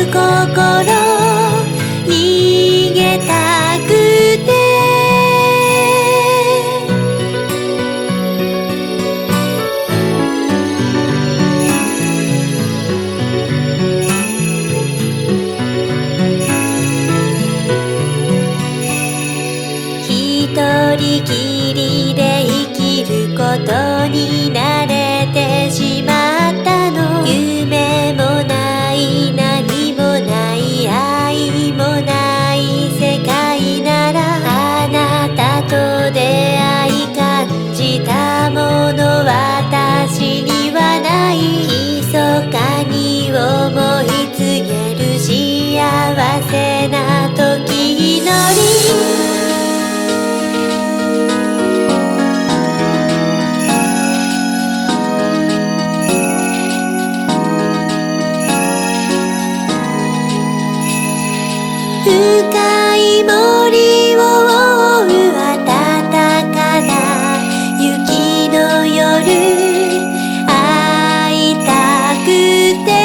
心逃げたくて一人きりで生きることに慣れてしまったの。夢もない何もない愛もない世界ならあなたと出会い感じたもの私にはない。密かに思い告げる幸せな時のり深い森を覆う暖かな雪の夜会いたくて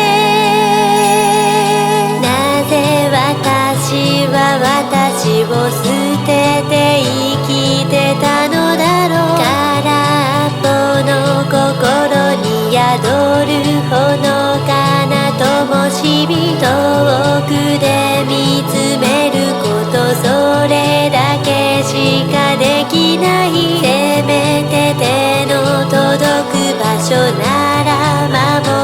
なぜ私は私を捨てて生きてたのだろう。空っぽの心に宿るほのかな灯火遠くで見つめることそれだけしかできない。せめて手の届く場所なら守